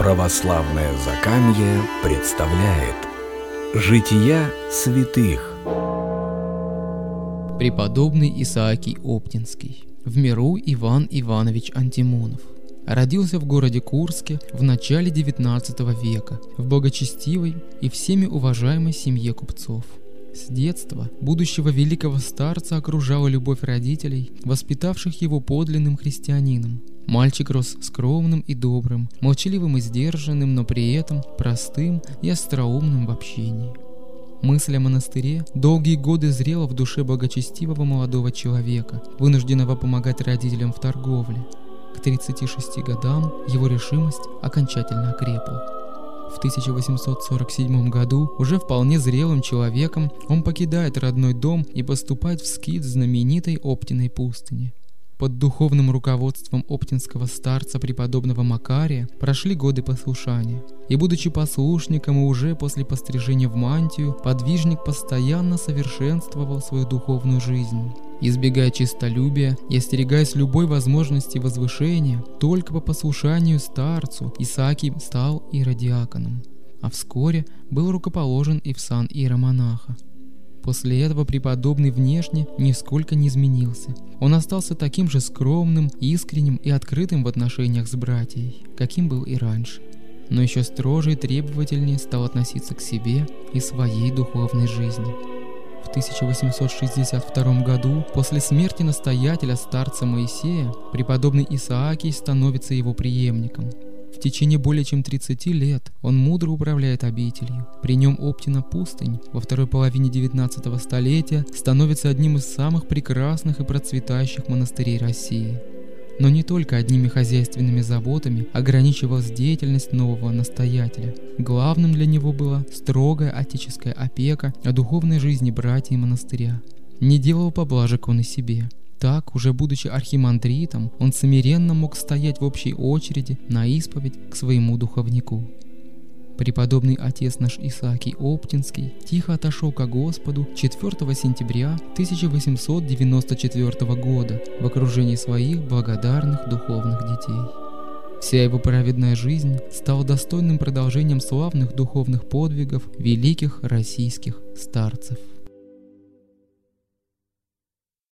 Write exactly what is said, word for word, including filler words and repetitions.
Православное Закамье представляет Жития святых. Преподобный Исаакий Оптинский, в миру Иван Иванович Антимонов. Родился в городе Курске в начале девятнадцатого века в благочестивой и всеми уважаемой семье купцов. С детства будущего великого старца окружала любовь родителей, воспитавших его подлинным христианином. Мальчик рос скромным и добрым, молчаливым и сдержанным, но при этом простым и остроумным в общении. Мысль о монастыре долгие годы зрела в душе благочестивого молодого человека, вынужденного помогать родителям в торговле. К тридцати шести годам его решимость окончательно окрепла. В тысяча восемьсот сорок седьмом году, уже вполне зрелым человеком, он покидает родной дом и поступает в скит знаменитой Оптиной пустыни. Под духовным руководством оптинского старца преподобного Макария прошли годы послушания. И будучи послушником и уже после пострижения в мантию, подвижник постоянно совершенствовал свою духовную жизнь. Избегая честолюбия и остерегаясь любой возможности возвышения, только по послушанию старцу Исаакий стал иеродиаконом, а вскоре был рукоположен и в сан иеромонаха. После этого преподобный внешне нисколько не изменился. Он остался таким же скромным, искренним и открытым в отношениях с братьей, каким был и раньше. Но еще строже и требовательнее стал относиться к себе и своей духовной жизни. В тысяча восемьсот шестьдесят втором году, после смерти настоятеля старца Моисея, преподобный Исаакий становится его преемником. В течение более чем тридцати лет он мудро управляет обителью. При нем Оптина пустынь во второй половине девятнадцатого столетия становится одним из самых прекрасных и процветающих монастырей России. Но не только одними хозяйственными заботами ограничивалась деятельность нового настоятеля. Главным для него была строгая отеческая опека о духовной жизни братьев монастыря. Не делал поблажек он и себе. Так, уже будучи архимандритом, он смиренно мог стоять в общей очереди на исповедь к своему духовнику. Преподобный отец наш Исаакий Оптинский тихо отошел ко Господу четвёртого сентября тысяча восемьсот девяносто четвёртого года в окружении своих благодарных духовных детей. Вся его праведная жизнь стала достойным продолжением славных духовных подвигов великих российских старцев.